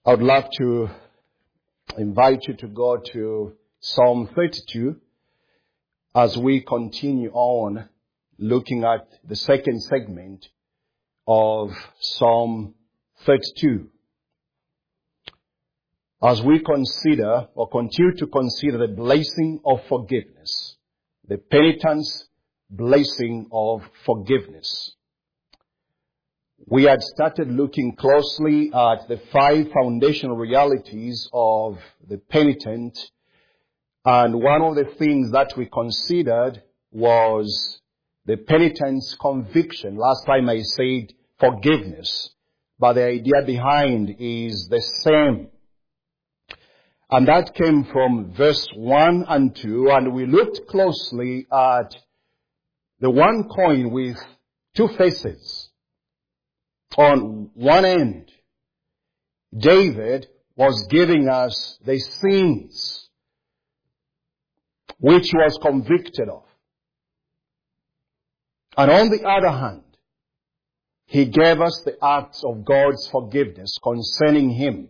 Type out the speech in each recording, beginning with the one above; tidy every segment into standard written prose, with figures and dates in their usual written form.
I would love to invite you to go to Psalm 32 as we continue on looking at the second segment of Psalm 32. As we consider or continue to consider the blessing of forgiveness, the penitence blessing of forgiveness. We had started looking closely at the 5 foundational realities of the penitent, and one of the things that we considered was the penitent's conviction. Last time I said forgiveness, but the idea behind is the same. And that came from verse 1 and 2, and we looked closely at the one coin with two faces. On one end, David was giving us the sins which he was convicted of. And on the other hand, he gave us the acts of God's forgiveness concerning him.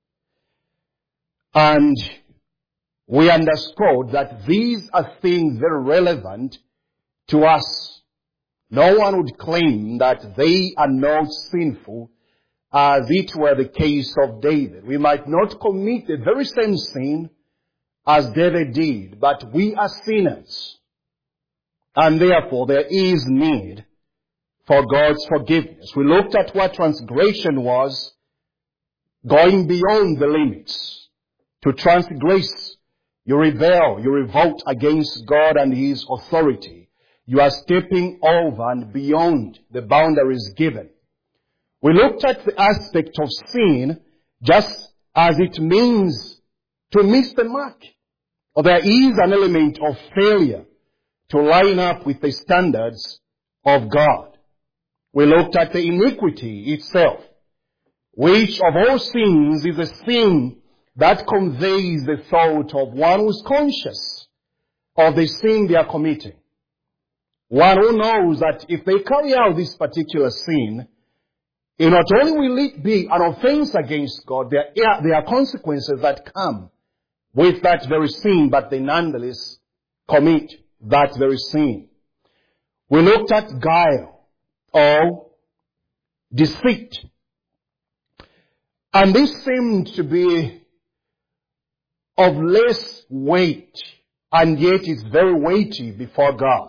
And we understood that these are things very relevant to us. No one would claim that they are not sinful as it were the case of David. We might not commit the very same sin as David did, but we are sinners. And therefore there is need for God's forgiveness. We looked at what transgression was, going beyond the limits. To transgress, you rebel, you revolt against God and His authority. You are stepping over and beyond the boundaries given. We looked at the aspect of sin just as it means to miss the mark. Or there is an element of failure to line up with the standards of God. We looked at the iniquity itself, which of all sins is a sin that conveys the thought of one who is conscious of the sin they are committing. One who knows that if they carry out this particular sin, not only will it be an offense against God, there are consequences that come with that very sin, but they nonetheless commit that very sin. We looked at guile or deceit. And this seemed to be of less weight, and yet it's very weighty before God.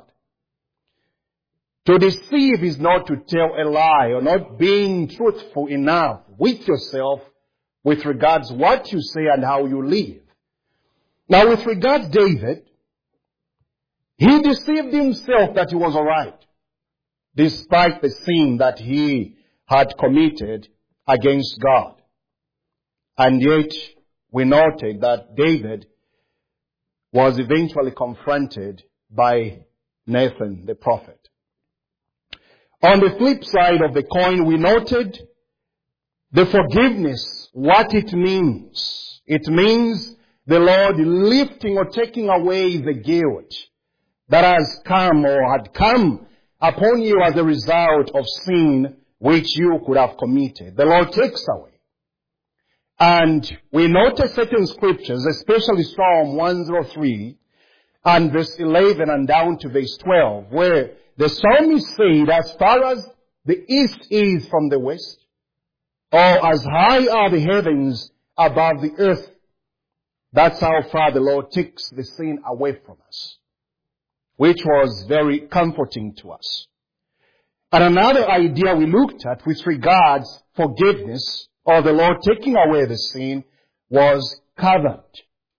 To deceive is not to tell a lie or not being truthful enough with yourself with regards what you say and how you live. Now with regards David, he deceived himself that he was alright, despite the sin that he had committed against God. And yet we noted that David was eventually confronted by Nathan the prophet. On the flip side of the coin, we noted the forgiveness, what it means. It means the Lord lifting or taking away the guilt that has come or had come upon you as a result of sin which you could have committed. The Lord takes away. And we noted certain scriptures, especially Psalm 103 and verse 11 and down to verse 12, where the psalmist said, as far as the east is from the west, or as high are the heavens above the earth, that's how far the Lord takes the sin away from us, which was very comforting to us. And another idea we looked at with regards forgiveness, or the Lord taking away the sin, was covered.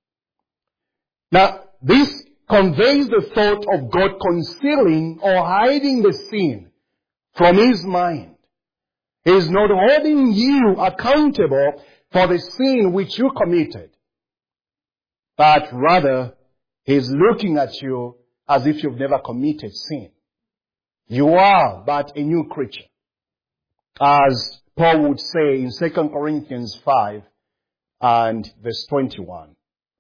Now, this conveys the thought of God concealing or hiding the sin from His mind. He is not holding you accountable for the sin which you committed, but rather He is looking at you as if you've never committed sin. You are but a new creature. As Paul would say in 2 Corinthians 5 and verse 21.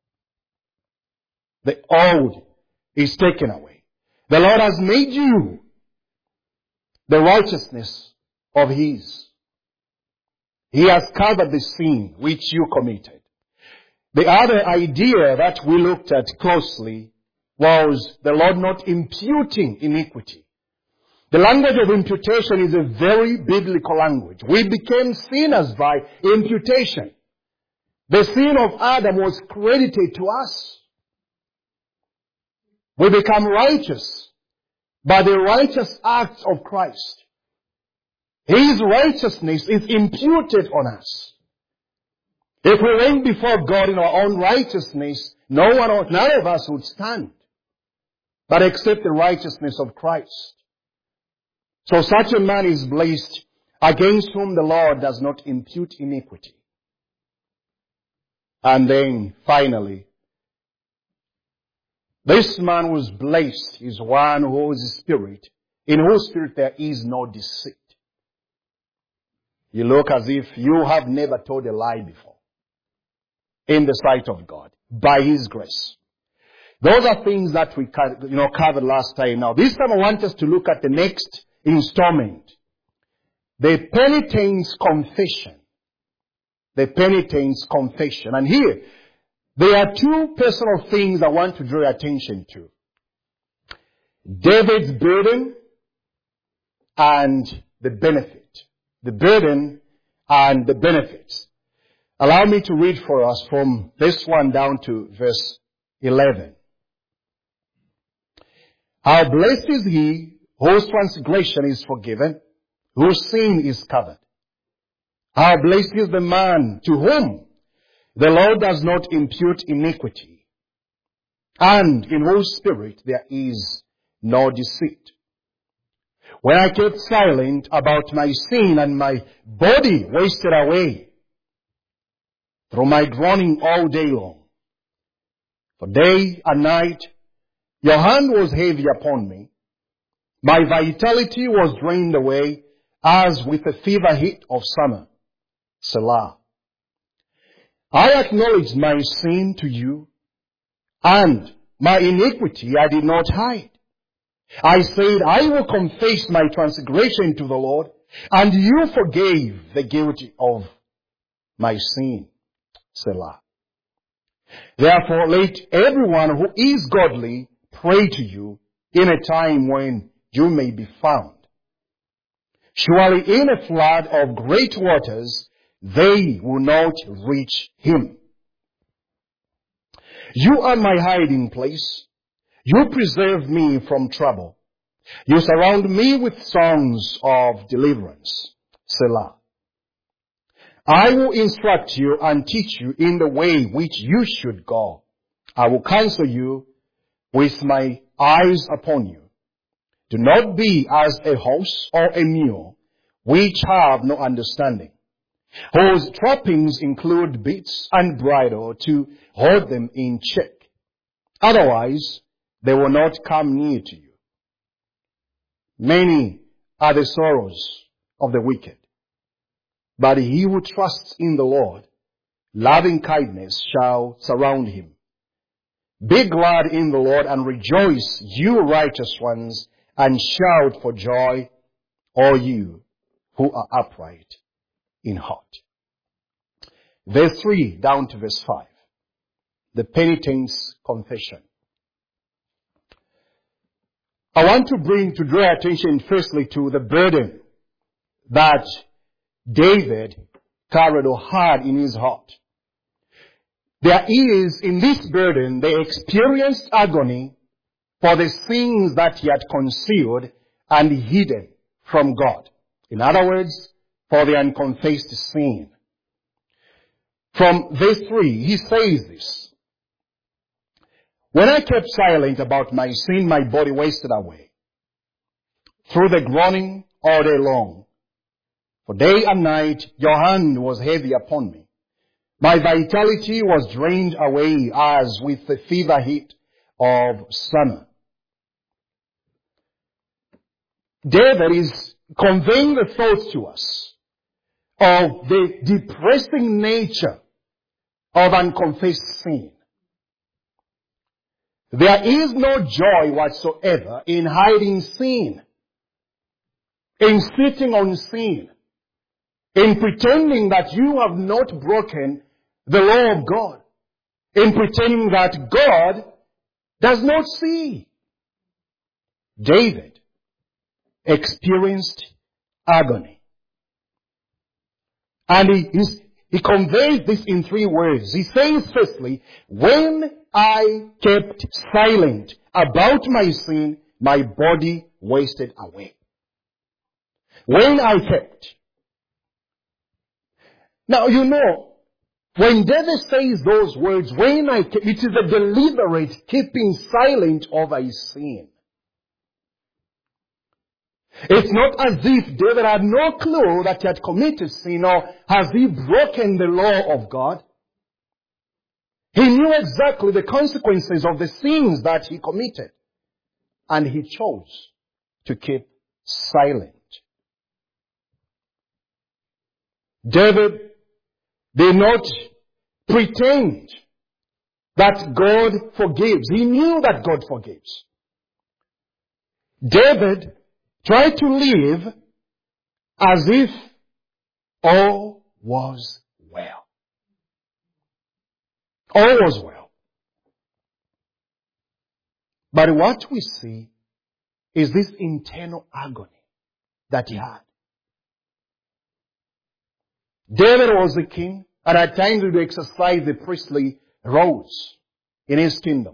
The old is taken away. The Lord has made you the righteousness of His. He has covered the sin which you committed. The other idea that we looked at closely was the Lord not imputing iniquity. The language of imputation is a very biblical language. We became sinners by imputation. The sin of Adam was credited to us. We become righteous by the righteous acts of Christ. His righteousness is imputed on us. If we went before God in our own righteousness, none of us would stand, but except the righteousness of Christ. So such a man is blessed, against whom the Lord does not impute iniquity. And then finally, this man who is blessed is one whose spirit, in whose spirit there is no deceit. You look as if you have never told a lie before in the sight of God by His grace. Those are things that we covered last time. Now this time I want us to look at the next installment. The penitent's confession. The penitent's confession. And here, there are two personal things I want to draw your attention to. David's burden and the benefit. The burden and the benefits. Allow me to read for us from this one down to verse 11. How blessed is he whose transgression is forgiven, whose sin is covered. How blessed is the man to whom the Lord does not impute iniquity, and in whose spirit there is no deceit. When I kept silent about my sin and my body wasted away through my groaning all day long, for day and night your hand was heavy upon me. My vitality was drained away as with the fever heat of summer. Selah. I acknowledged my sin to you, and my iniquity I did not hide. I said, I will confess my transgression to the Lord, and you forgave the guilty of my sin. Selah. Therefore let everyone who is godly pray to you in a time when you may be found. Surely in a flood of great waters, they will not reach him. You are my hiding place. You preserve me from trouble. You surround me with songs of deliverance. Selah. I will instruct you and teach you in the way which you should go. I will counsel you with my eyes upon you. Do not be as a horse or a mule, which have no understanding, whose trappings include bits and bridle to hold them in check. Otherwise, they will not come near to you. Many are the sorrows of the wicked, but he who trusts in the Lord, loving kindness shall surround him. Be glad in the Lord and rejoice, you righteous ones, and shout for joy, all you who are upright in heart. Verse 3 down to verse 5. The penitent's confession. I want to draw attention firstly to the burden that David carried or had in his heart. There is in this burden the experienced agony for the sins that he had concealed and hidden from God. In other words, for the unconfessed sin. From verse 3, he says this. When I kept silent about my sin, my body wasted away through the groaning all day long. For day and night your hand was heavy upon me. My vitality was drained away as with the fever heat of summer. David is conveying the thoughts to us of the depressing nature of unconfessed sin. There is no joy whatsoever in hiding sin, in sitting on sin, in pretending that you have not broken the law of God, in pretending that God does not see. David experienced agony. And he conveys this in 3 words. He says, firstly, when I kept silent about my sin, my body wasted away. When I kept. Now, you know, when David says those words, when I kept, it is a deliberate keeping silent over his sin. It's not as if David had no clue that he had committed sin, or has he broken the law of God. He knew exactly the consequences of the sins that he committed. And he chose to keep silent. David did not pretend that God forgives. He knew that God forgives. David tried to live as if all was well. All was well. But what we see is this internal agony that he had. David was a king, and at times he would exercise the priestly roles in his kingdom.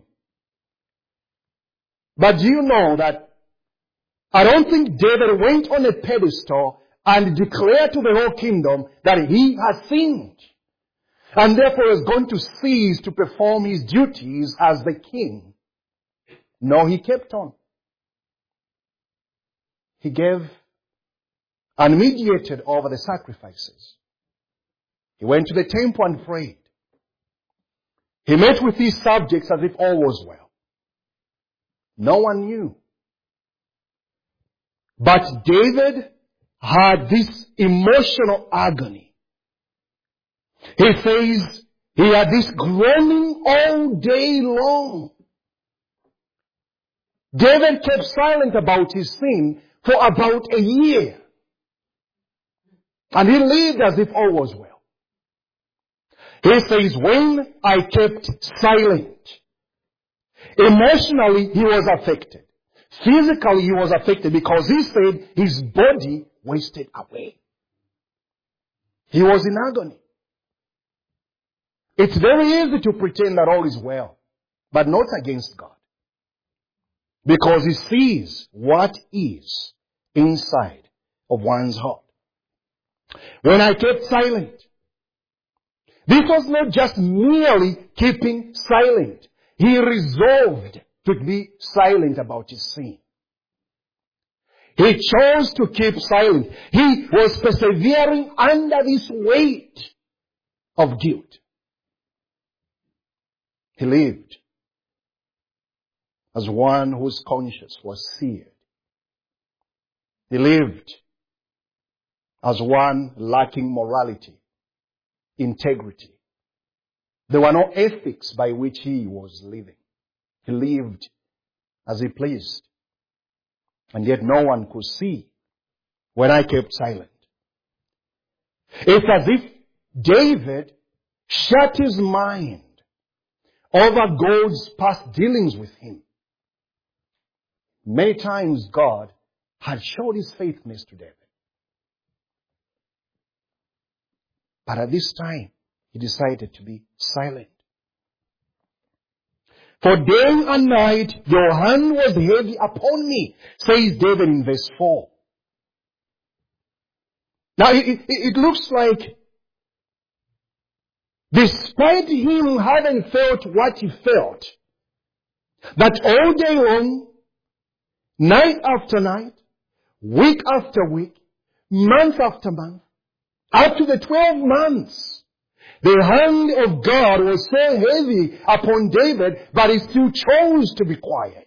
But do you know that I don't think David went on a pedestal and declared to the whole kingdom that he has sinned, and therefore is going to cease to perform his duties as the king. No, he kept on. He gave and mediated over the sacrifices. He went to the temple and prayed. He met with his subjects as if all was well. No one knew. But David had this emotional agony. He says he had this groaning all day long. David kept silent about his sin for about a year. And he lived as if all was well. He says, when I kept silent, emotionally he was affected. Physically he was affected because he said his body wasted away. He was in agony. It's very easy to pretend that all is well, but not against God. Because he sees what is inside of one's heart. When I kept silent, this was not just merely keeping silent. He resolved to be silent about his sin. He chose to keep silent. He was persevering under this weight of guilt. He lived as one whose conscience was seared. He lived as one lacking morality, integrity. There were no ethics by which he was living. He lived as he pleased. And yet no one could see when I kept silent. It's as if David shut his mind over God's past dealings with him. Many times God had showed his faithfulness to David. But at this time, he decided to be silent. For day and night your hand was heavy upon me, says David in verse 4. Now it looks like despite him having felt what he felt, that all day long, night after night, week after week, month after month, up to the 12 months, the hand of God was so heavy upon David, but he still chose to be quiet.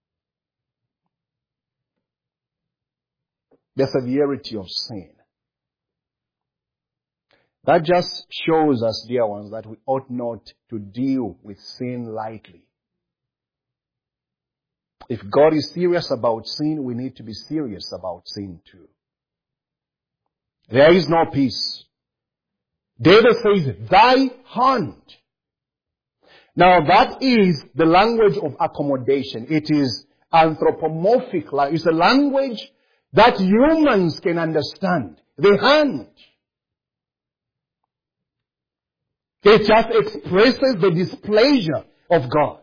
The severity of sin. That just shows us, dear ones, that we ought not to deal with sin lightly. If God is serious about sin, we need to be serious about sin too. There is no peace. David says, thy hand. Now that is the language of accommodation. It is anthropomorphic. It's a language that humans can understand. The hand. It just expresses the displeasure of God.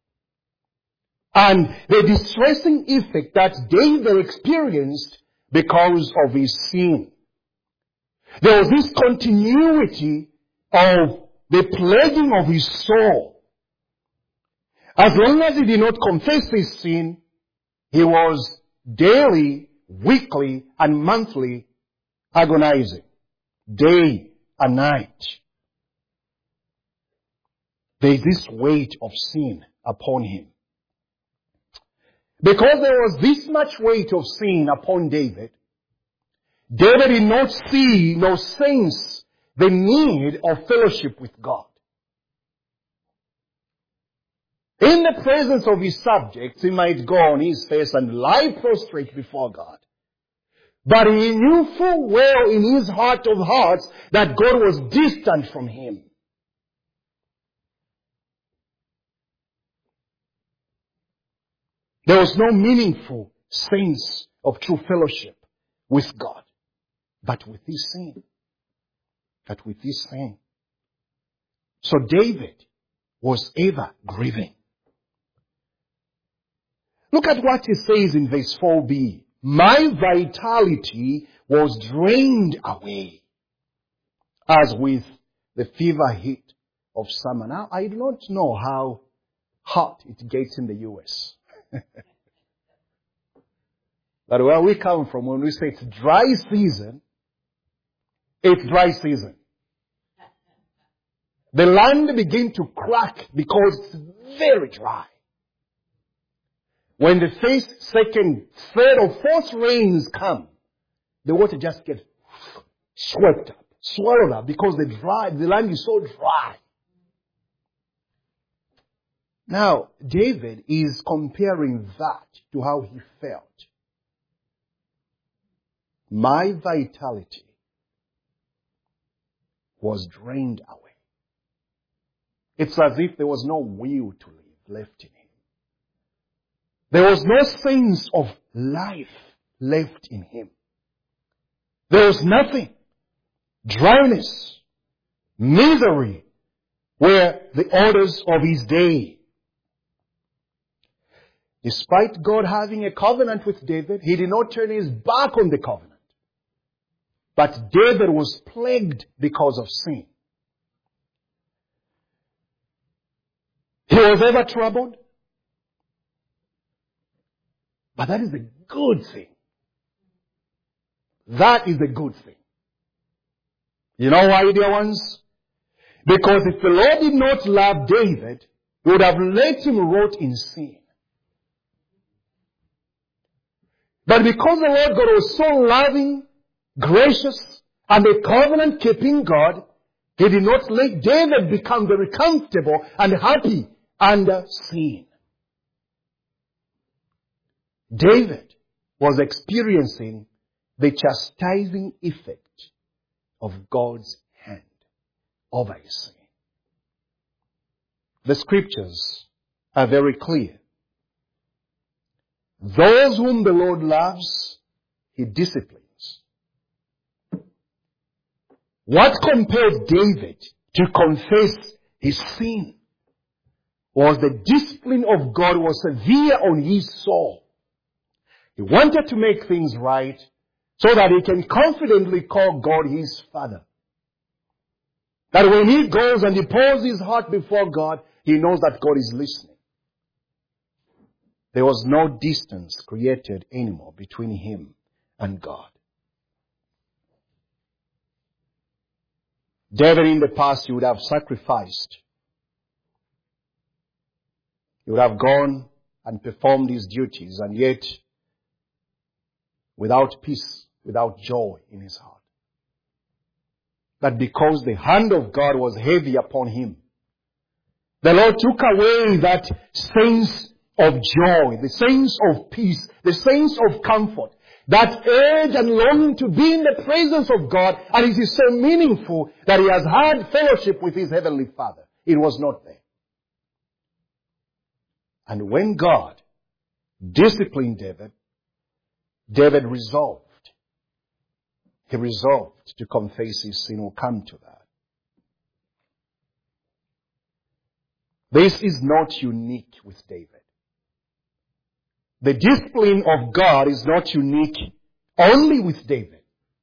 And the distressing effect that David experienced because of his sin. There was this continuity of the plaguing of his soul. As long as he did not confess his sin, he was daily, weekly, and monthly agonizing. Day and night. There is this weight of sin upon him. Because there was this much weight of sin upon David, David did not see nor sense the need of fellowship with God. In the presence of his subjects, he might go on his face and lie prostrate before God. But he knew full well in his heart of hearts that God was distant from him. There was no meaningful sense of true fellowship with God, but with his sin. So David was ever grieving. Look at what he says in verse 4b. My vitality was drained away as with the fever heat of summer. Now, I do not know how hot it gets in the U.S. But where we come from, when we say it's dry season, it's dry season. The land begins to crack because it's very dry. When the first, second, third or fourth rains come, the water just gets swept up, swallowed up because the land is so dry. Now, David is comparing that to how he felt. My vitality was drained away. It's as if there was no will to live left in him. There was no sense of life left in him. There was nothing. Dryness, misery were the orders of his day. Despite God having a covenant with David, he did not turn his back on the covenant. But David was plagued because of sin. He was ever troubled. But that is a good thing. That is a good thing. You know why, dear ones? Because if the Lord did not love David, he would have let him rot in sin. But because the Lord God was so loving, gracious, and a covenant-keeping God, he did not let David become very comfortable and happy under sin. David was experiencing the chastising effect of God's hand over his sin. The scriptures are very clear. Those whom the Lord loves, he disciplines. What compelled David to confess his sin was the discipline of God was severe on his soul. He wanted to make things right so that he can confidently call God his Father. That when he goes and he pours his heart before God, he knows that God is listening. There was no distance created anymore between him and God. David in the past, he would have sacrificed. He would have gone and performed his duties, and yet without peace, without joy in his heart. But because the hand of God was heavy upon him, the Lord took away that sense of joy, the sense of peace, the sense of comfort. that urge and longing to be in the presence of God, and it is so meaningful that he has had fellowship with his heavenly Father. It was not there. And when God disciplined David, David resolved. He resolved to confess his sin. We'll come to that. This is not unique with David. The discipline of God is not unique only with David.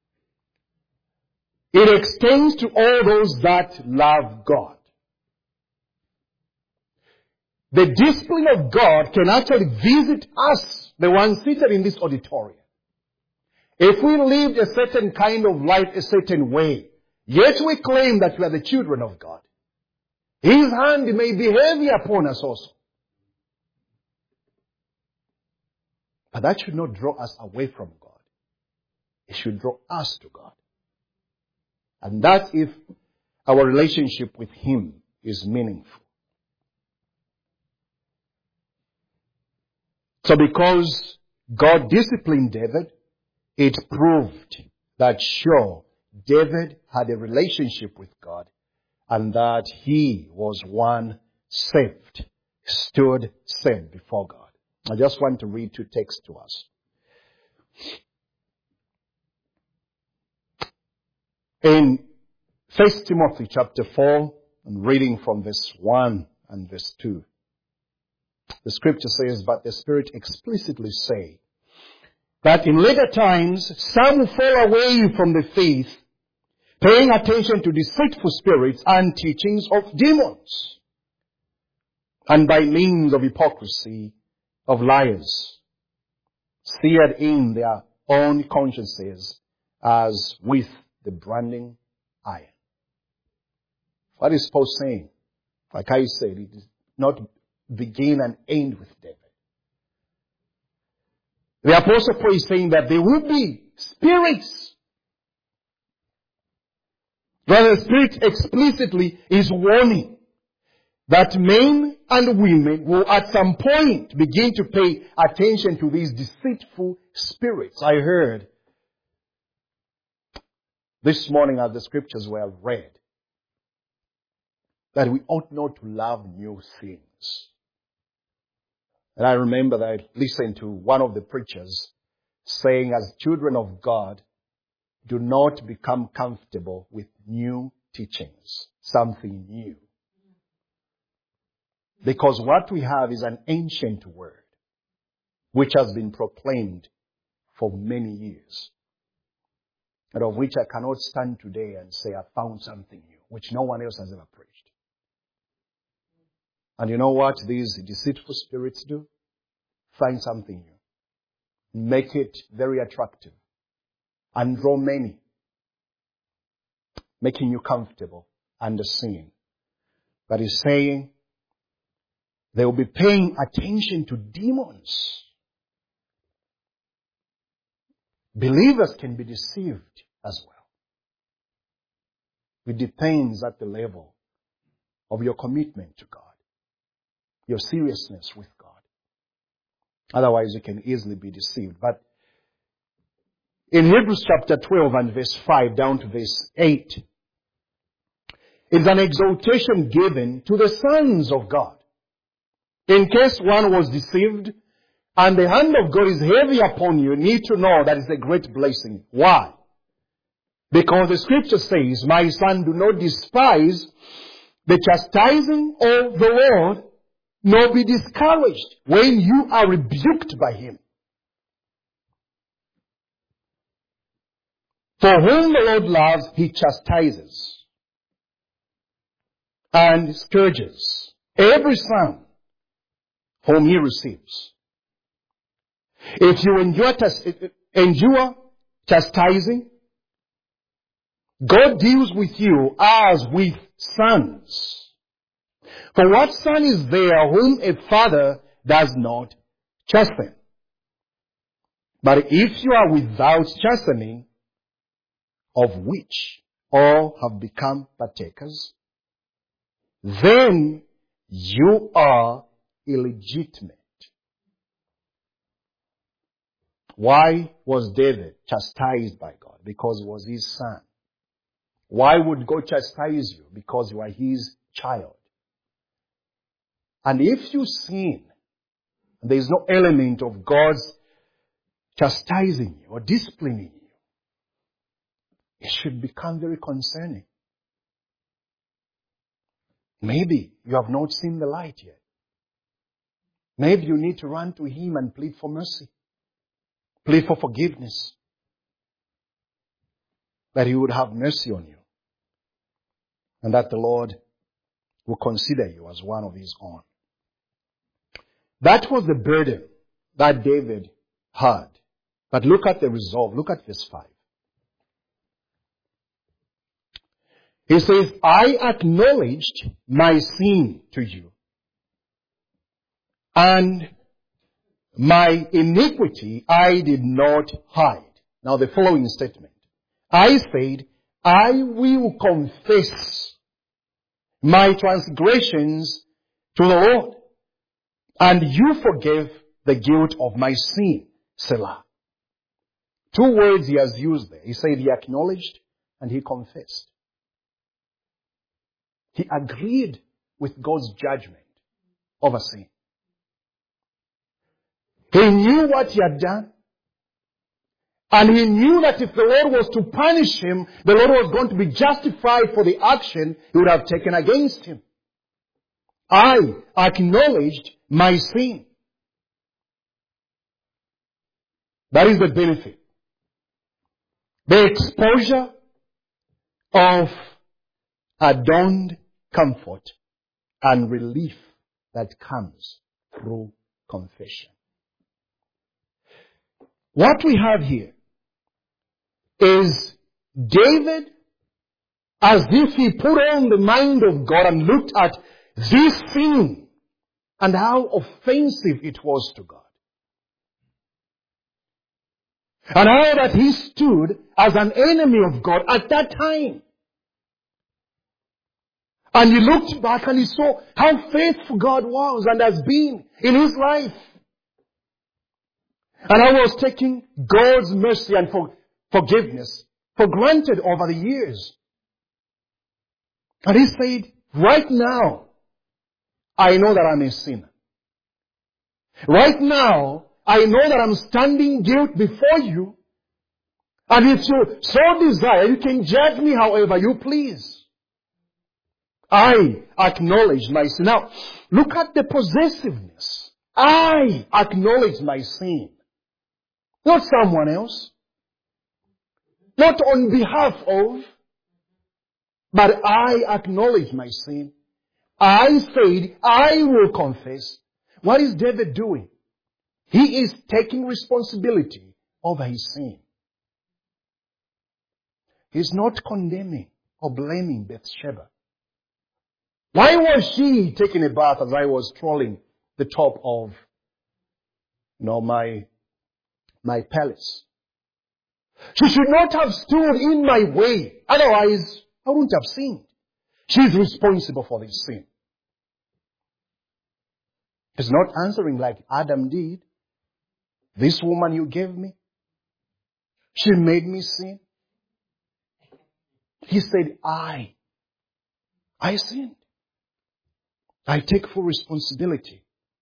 It extends to all those that love God. The discipline of God can actually visit us, the ones seated in this auditorium. If we lived a certain kind of life a certain way, yet we claim that we are the children of God, His hand may be heavy upon us also. But that should not draw us away from God. It should draw us to God. And that's if our relationship with Him is meaningful. So because God disciplined David, it proved that sure, David had a relationship with God and that he was one saved, stood saved before God. I just want to read two texts to us. In 1 Timothy chapter 4, I'm reading from verse 1 and verse 2. The scripture says, but the Spirit explicitly say that in later times some will fall away from the faith, paying attention to deceitful spirits and teachings of demons, and by means of hypocrisy of liars, seared in their own consciences as with the branding iron. What is Paul saying? Like I said, it is not begin and end with David. The Apostle Paul is saying that there will be spirits. Rather, the Spirit explicitly is warning that men and women will at some point begin to pay attention to these deceitful spirits. I heard this morning as the scriptures were read that we ought not to love new things. And I remember that I listened to one of the preachers saying, as children of God, do not become comfortable with new teachings, something new. Because what we have is an ancient word, which has been proclaimed for many years, and of which I cannot stand today and say I found something new, which no one else has ever preached. And you know what these deceitful spirits do? Find something new. Make it very attractive. And draw many. Making you comfortable under sin. But he's saying they will be paying attention to demons. Believers can be deceived as well. It depends at the level of your commitment to God. Your seriousness with God. Otherwise you can easily be deceived. But in Hebrews chapter 12 and verse 5 down to verse 8, it's an exhortation given to the sons of God. In case one was deceived and the hand of God is heavy upon you, you need to know that it's a great blessing. Why? Because the scripture says, my son, do not despise the chastising of the Lord, nor be discouraged when you are rebuked by Him. For whom the Lord loves, He chastises and scourges every son whom He receives. If you endure chastising, God deals with you as with sons. For what son is there whom a father does not chasten? But if you are without chastening, of which all have become partakers, then you are illegitimate. Why was David chastised by God? Because he was his son. Why would God chastise you? Because you are his child. And if you sin, there is no element of God's chastising you or disciplining you, it should become very concerning. Maybe you have not seen the light yet. Maybe you need to run to him and plead for mercy. Plead for forgiveness. That he would have mercy on you. And that the Lord will consider you as one of his own. That was the burden that David had. But look at the resolve. Look at verse 5. He says, I acknowledged my sin to you, and my iniquity I did not hide. Now the following statement. I said, I will confess my transgressions to the Lord, and you forgave the guilt of my sin. Selah. 2 words he has used there. He said he acknowledged and he confessed. He agreed with God's judgment over sin. He knew what he had done. And he knew that if the Lord was to punish him, the Lord was going to be justified for the action he would have taken against him. I acknowledged my sin. That is the benefit. The exposure of adorned comfort and relief that comes through confession. What we have here is David, as if he put on the mind of God and looked at this sin and how offensive it was to God. And how that he stood as an enemy of God at that time. And he looked back and he saw how faithful God was and has been in his life. And I was taking God's mercy and forgiveness for granted over the years. And he said, right now, I know that I'm a sinner. Right now, I know that I'm standing guilt before you. And if you so desire, you can judge me however you please. I acknowledge my sin. Now, look at the possessiveness. I acknowledge my sin. Not someone else. Not on behalf of. But I acknowledge my sin. I said, I will confess. What is David doing? He is taking responsibility over his sin. He's not condemning or blaming Bathsheba. Why was she taking a bath as I was strolling the top of, my palace? She should not have stood in my way. Otherwise, I wouldn't have sinned. She's responsible for this sin. He's not answering like Adam did. This woman you gave me, she made me sin. He said, I sinned. I take full responsibility.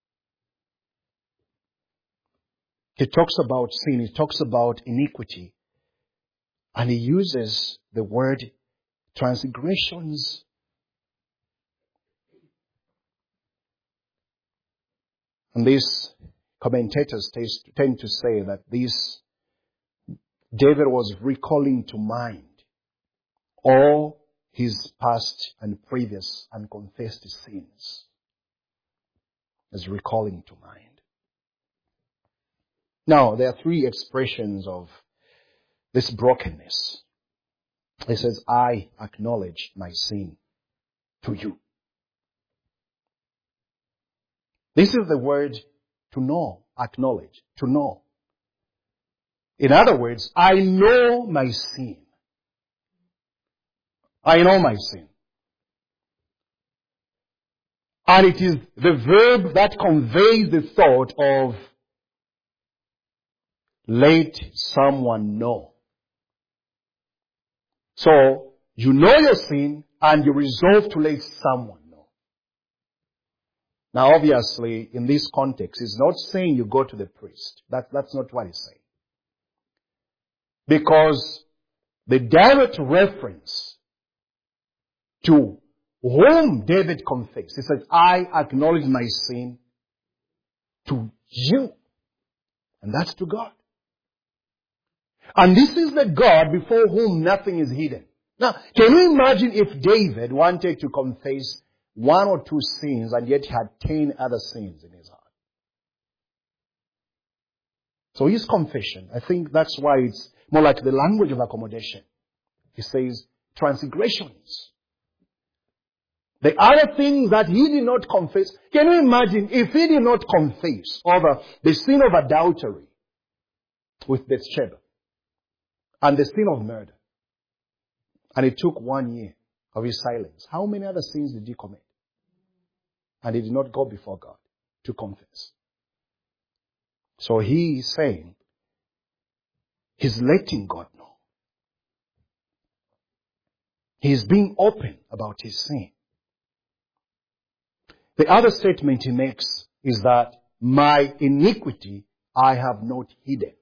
He talks about sin. He talks about iniquity. And he uses the word transgressions. And these commentators tend to say that David was recalling to mind all his past and previous unconfessed sins. Is recalling to mind. Now, there are 3 expressions of this brokenness. He says, I acknowledge my sin to you. This is the word to know, acknowledge, to know. In other words, I know my sin. I know my sin. And it is the verb that conveys the thought of let someone know. So, you know your sin and you resolve to let someone know. Now obviously, in this context, it's not saying you go to the priest. That's not what he's saying. Because the direct reference to whom David confessed, he says, I acknowledge my sin to you. And that's to God. And this is the God before whom nothing is hidden. Now, can you imagine if David wanted to confess one or two sins and yet had 10 other sins in his heart? So his confession, I think that's why it's more like the language of accommodation. He says, transgressions. The other things that he did not confess. Can you imagine if he did not confess over the sin of adultery with Bathsheba and the sin of murder, and it took 1 year of his silence, how many other sins did he commit? And he did not go before God to confess. So he is saying, he's letting God know. He's being open about his sin. The other statement he makes is that my iniquity I have not hidden.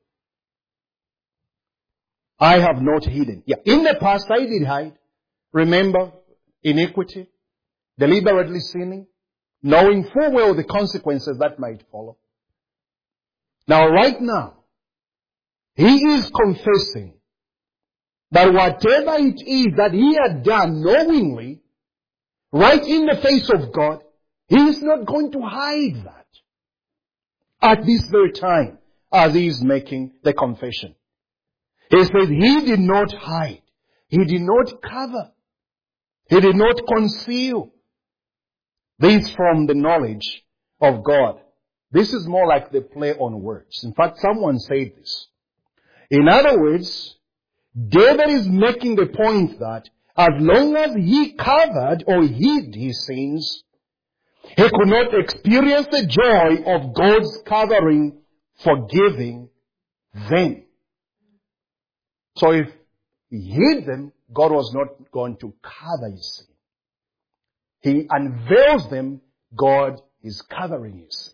I have not hidden. Yeah, in the past I did hide. Remember, iniquity, deliberately sinning, knowing full well the consequences that might follow. Now right now, he is confessing that whatever it is that he had done knowingly, right in the face of God, he is not going to hide that at this very time as he is making the confession. He says he did not hide. He did not cover. He did not conceal this from the knowledge of God. This is more like the play on words. In fact, someone said this. In other words, David is making the point that as long as he covered or hid his sins, he could not experience the joy of God's covering, forgiving them. So if he hid them, God was not going to cover his sin. He unveils them, God is covering his sin.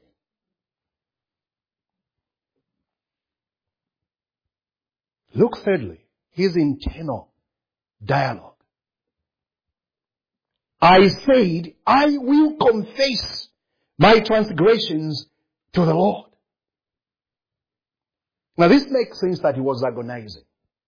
Look thirdly, his internal dialogue. I said, I will confess my transgressions to the Lord. Now this makes sense that he was agonizing.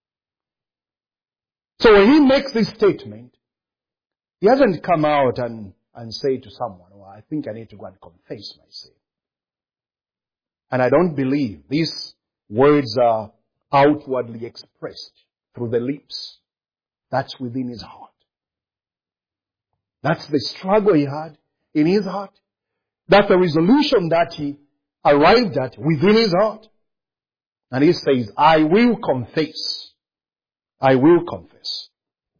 So when he makes this statement, he hasn't come out and say to someone, well, I think I need to go and confess my sin. And I don't believe these words are outwardly expressed through the lips. That's within his heart. That's the struggle he had in his heart. That's the resolution that he arrived at within his heart. And he says, I will confess. I will confess.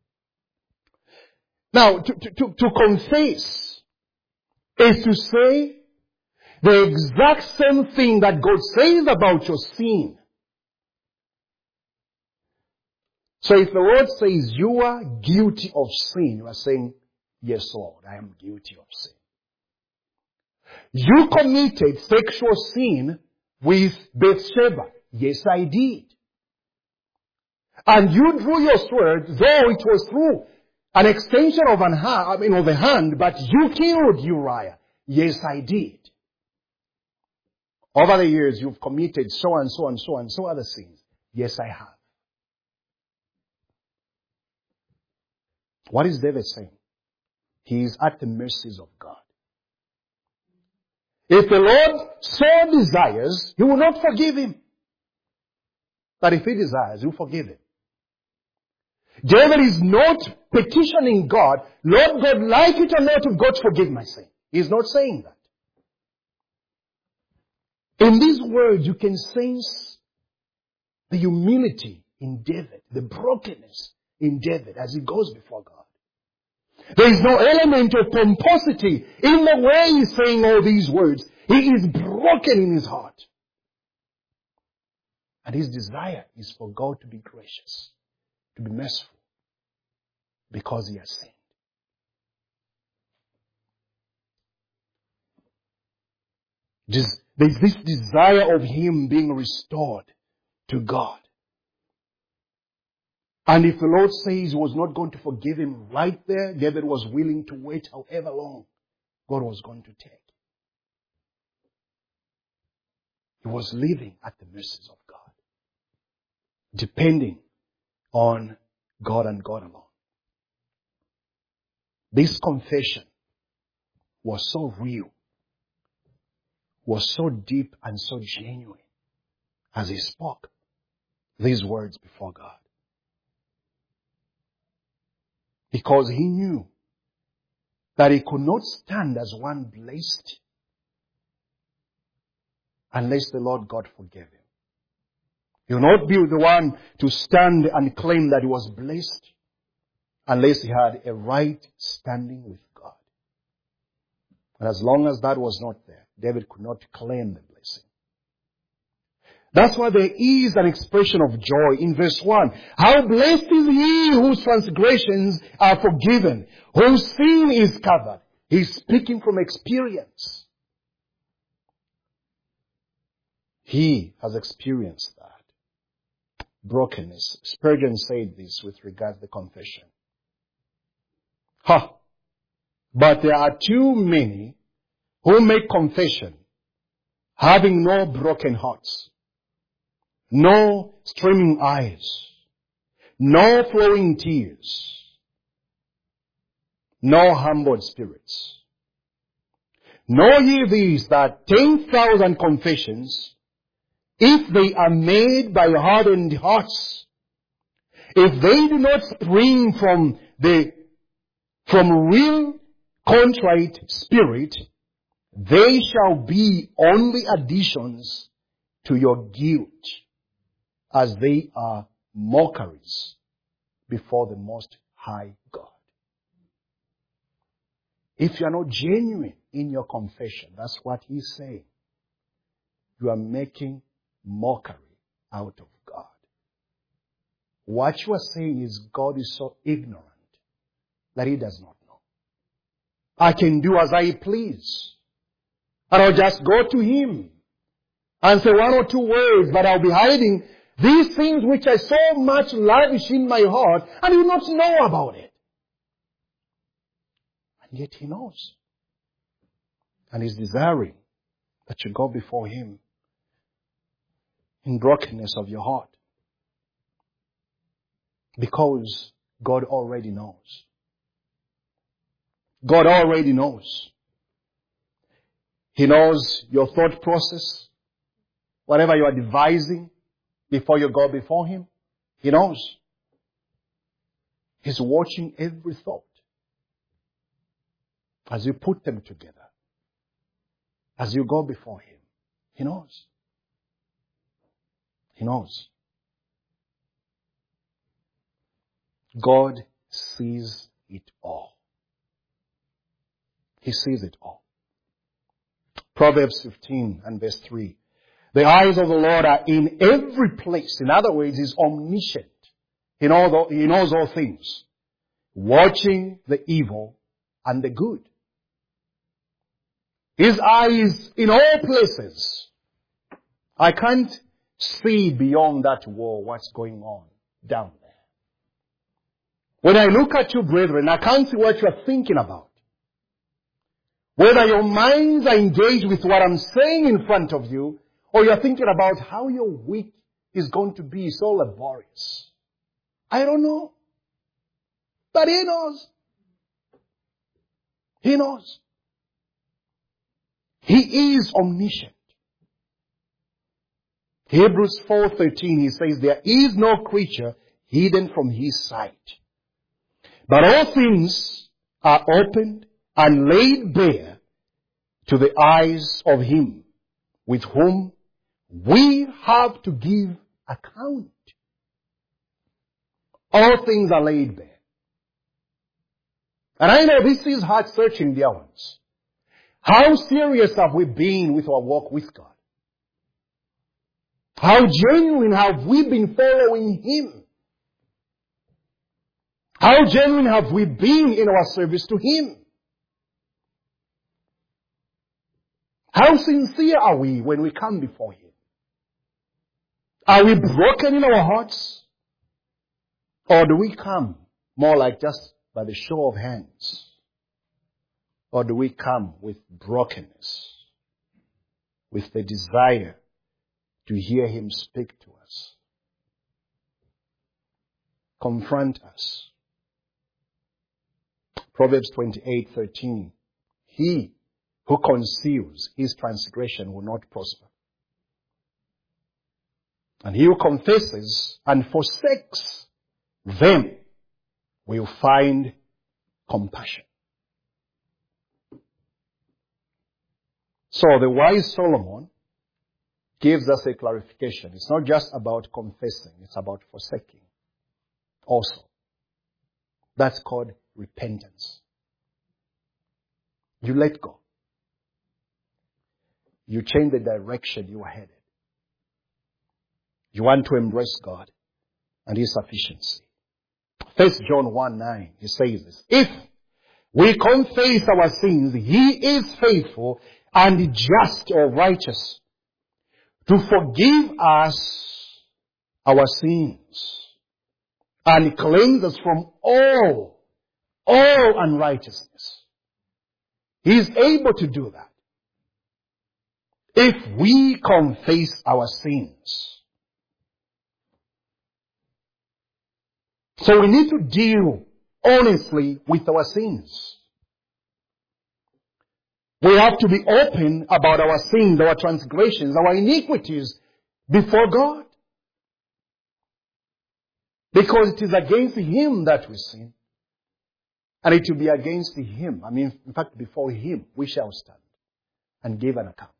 Now, to confess is to say the exact same thing that God says about your sin. So if the Lord says you are guilty of sin, you are saying, yes, Lord, I am guilty of sin. You committed sexual sin with Bathsheba. Yes, I did. And you drew your sword, though it was through an extension of the hand, but you killed Uriah. Yes, I did. Over the years, you've committed so and so and so and so other sins. Yes, I have. What is David saying? He is at the mercies of God. If the Lord so desires, he will not forgive him. But if he desires, he will forgive him. David is not petitioning God, Lord God, like it or not, you've got to forgive my sin. He's not saying that. In these words, you can sense the humility in David, the brokenness in David as he goes before God. There is no element of pomposity in the way he's saying all these words. He is broken in his heart. And his desire is for God to be gracious, to be merciful, because he has sinned. There's this desire of him being restored to God. And if the Lord says he was not going to forgive him right there, David was willing to wait however long God was going to take. He was living at the mercies of God, depending on God and God alone. This confession was so real, was so deep and so genuine as he spoke these words before God. Because he knew that he could not stand as one blessed unless the Lord God forgave him. He will not be the one to stand and claim that he was blessed unless he had a right standing with God. And as long as that was not there, David could not claim the blessing. That's why there is an expression of joy in verse 1. How blessed is he whose transgressions are forgiven, whose sin is covered. He's speaking from experience. He has experienced that. Brokenness. Spurgeon said this with regard to the confession. But there are too many who make confession having no broken hearts, no streaming eyes, no flowing tears, no humbled spirits. Know ye this, that 10,000 confessions, if they are made by hardened hearts, if they do not spring from real contrite spirit, they shall be only additions to your guilt, as they are mockeries before the Most High God. If you are not genuine in your confession, that's what he's saying. You are making mockery out of God. What you are saying is God is so ignorant that he does not know. I can do as I please. And I'll just go to him and say one or two words, but I'll be hiding these things which I so much lavish in my heart, and he will not know about it. And yet he knows. And he's desiring that you go before him in brokenness of your heart. Because God already knows. God already knows. He knows your thought process. Whatever you are devising before you go before him, he knows. He's watching every thought as you put them together. As you go before him, he knows. He knows. God sees it all. He sees it all. Proverbs 15 and verse 3. The eyes of the Lord are in every place. In other words, he's omniscient. He knows all things. Watching the evil and the good. His eyes in all places. I can't see beyond that wall what's going on down there. When I look at you, brethren, I can't see what you're thinking about. Whether your minds are engaged with what I'm saying in front of you, or you're thinking about how your week is going to be so laborious. I don't know. But he knows. He knows. He is omniscient. Hebrews 4:13, he says, there is no creature hidden from his sight. But all things are opened and laid bare to the eyes of him with whom we have to give account. All things are laid bare. And I know this is heart searching, dear ones. How serious have we been with our walk with God? How genuine have we been following Him? How genuine have we been in our service to Him? How sincere are we when we come before Him? Are we broken in our hearts? Or do we come more like just by the show of hands? Or do we come with brokenness, with the desire to hear Him speak to us, confront us? Proverbs 28:13. He who conceals his transgression will not prosper, and he who confesses and forsakes them will find compassion. So the wise Solomon gives us a clarification. It's not just about confessing, it's about forsaking also. That's called repentance. You let go. You change the direction you are headed. You want to embrace God and His sufficiency. 1 John 1:9, he says this: if we confess our sins, He is faithful and just or righteous to forgive us our sins and cleanse us from all unrighteousness. He is able to do that if we confess our sins. So we need to deal honestly with our sins. We have to be open about our sins, our transgressions, our iniquities before God. Because it is against Him that we sin. And it will be against Him. In fact, before Him we shall stand and give an account.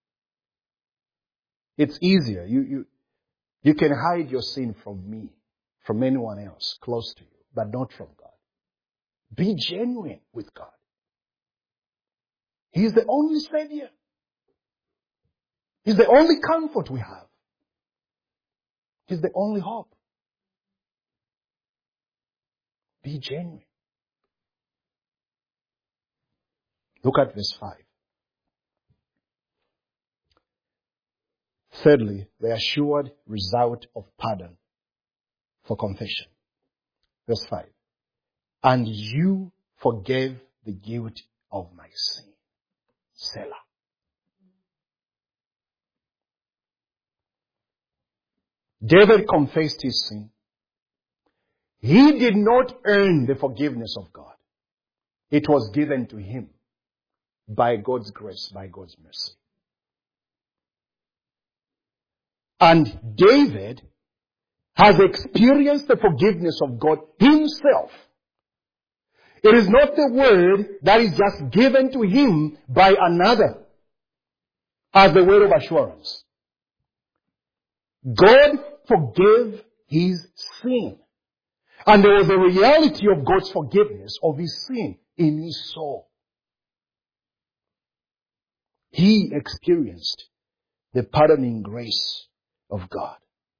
It's easier. You can hide your sin from me, from anyone else close to you, but not from God. Be genuine with God. He is the only Savior. He's the only comfort we have. He's the only hope. Be genuine. Look at verse 5. Thirdly, the assured result of pardon for confession. Verse 5. And you forgave the guilt of my sin. Selah. David confessed his sin. He did not earn the forgiveness of God. It was given to him by God's grace, by God's mercy. And David has experienced the forgiveness of God himself. It is not the word that is just given to him by another as the word of assurance. God forgave his sin. And there was a reality of God's forgiveness of his sin in his soul. He experienced the pardoning grace of God.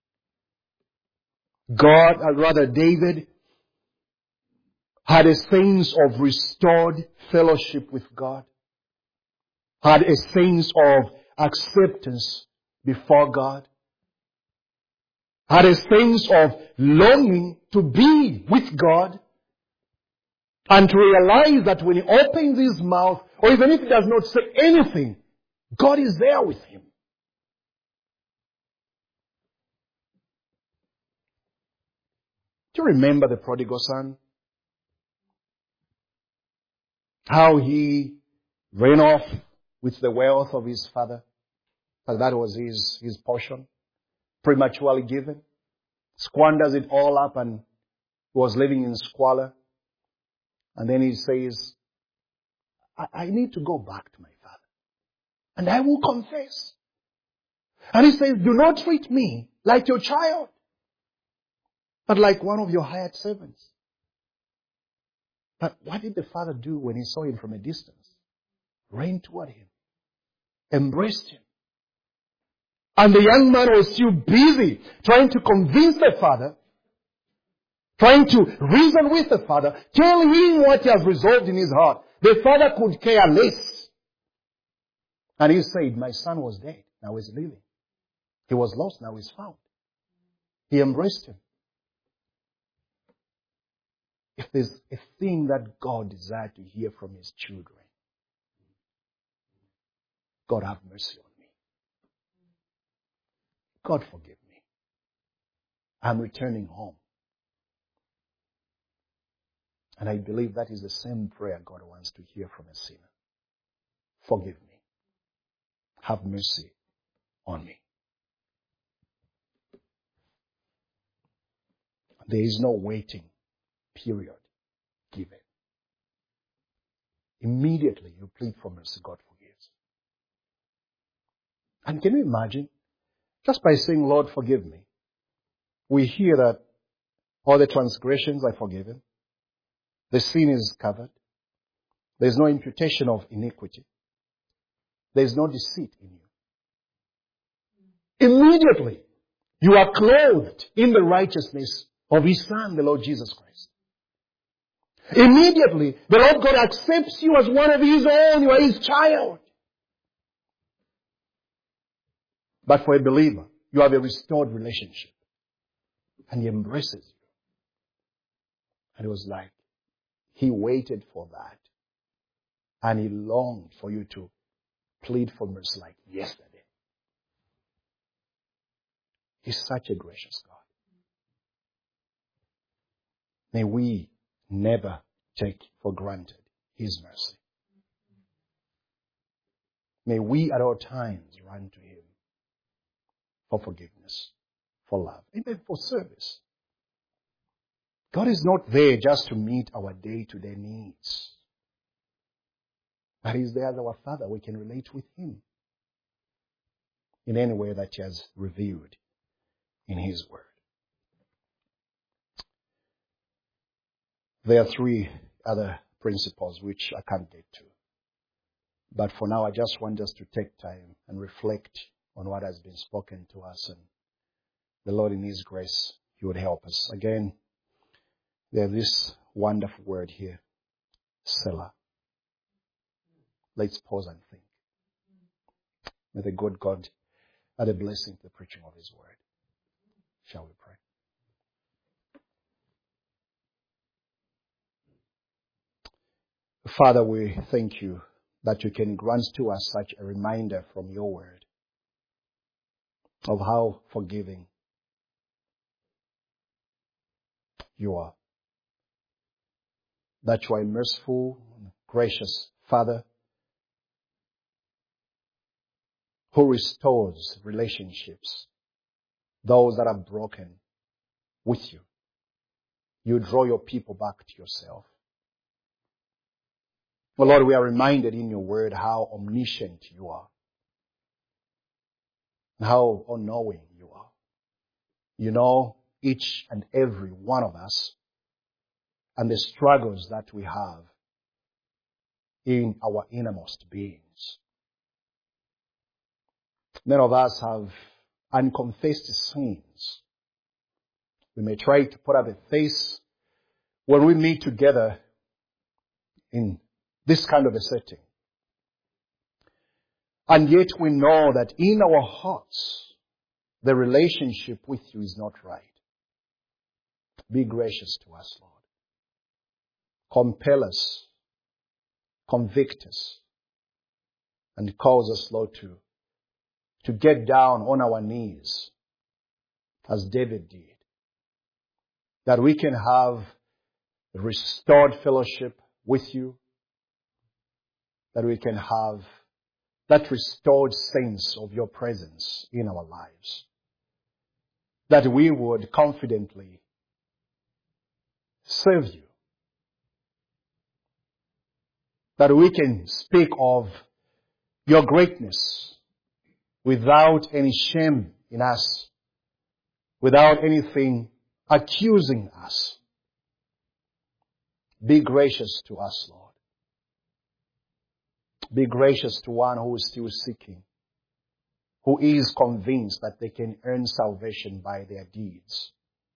David had a sense of restored fellowship with God, had a sense of acceptance before God, had a sense of longing to be with God, and to realize that when he opens his mouth, or even if he does not say anything, God is there with him. Do you remember the prodigal son? How he ran off with the wealth of his father. And that was his portion. Prematurely given. Squanders it all up and was living in squalor. And then he says, I need to go back to my father. And I will confess. And he says, do not treat me like your child, but like one of your hired servants. But what did the father do when he saw him from a distance? Ran toward him, embraced him, And the young man was still busy trying to convince the father, trying to reason with the father, telling him what he has resolved in his heart. The father could care less. And he said, my son was dead, now he's living. He was lost, now he's found. He embraced him. If there's a thing that God desired to hear from his children, God have mercy on me. God forgive me. I'm returning home. And I believe that is the same prayer God wants to hear from a sinner. Forgive me. Have mercy on me. There is no waiting period given. Immediately you plead for mercy, God forgives. And can you imagine? Just by saying, Lord, forgive me, we hear that all the transgressions are forgiven. The sin is covered. There's no imputation of iniquity. There's no deceit in you. Immediately, you are clothed in the righteousness of His Son, the Lord Jesus Christ. Immediately, the Lord God accepts you as one of His own. You are His child. But for a believer, you have a restored relationship. And He embraces you. And it was like, He waited for that. And He longed for you to plead for mercy like yesterday. He's such a gracious God. May we never take for granted His mercy. May we at all times run to Him for forgiveness, for love, even for service. God is not there just to meet our day-to-day needs. But He's there as our Father. We can relate with Him in any way that He has revealed in His Word. There are 3 other principles which I can't get to. But for now, I just want us to take time and reflect on what has been spoken to us. And the Lord in His grace, He would help us. Again, there's this wonderful word here, Selah. Let's pause and think. May the good God add a blessing to the preaching of His word. Shall we pray? Father, we thank You that You can grant to us such a reminder from Your word of how forgiving You are. That You are a merciful and gracious Father who restores relationships, those that are broken, with You. You draw Your people back to Yourself. Well, Lord, we are reminded in Your word how omniscient You are, and how all-knowing You are. You know each and every one of us and the struggles that we have in our innermost beings. Many of us have unconfessed sins. We may try to put up a face when we meet together in this kind of a setting. And yet we know that in our hearts, the relationship with You is not right. Be gracious to us, Lord. Compel us, convict us, and cause us, Lord, to get down on our knees as David did. That we can have restored fellowship with You. That we can have that restored sense of Your presence in our lives. That we would confidently serve You. That we can speak of Your greatness without any shame in us, without anything accusing us. Be gracious to us, Lord. Be gracious to one who is still seeking, who is convinced that they can earn salvation by their deeds.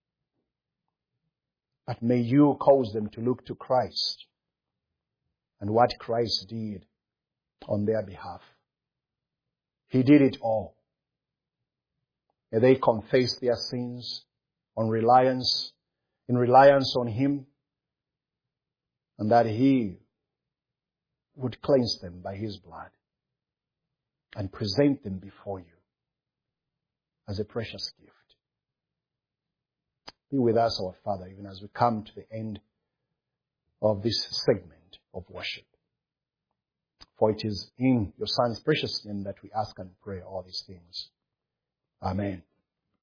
But may you cause them to look to Christ and what Christ did on their behalf. He did it all. May they confess their sins in reliance on Him, and that He would cleanse them by His blood and present them before you as a precious gift. Be with us, our Father, even as we come to the end of this segment of worship. For it is in your Son's precious name that we ask and pray all these things. Amen.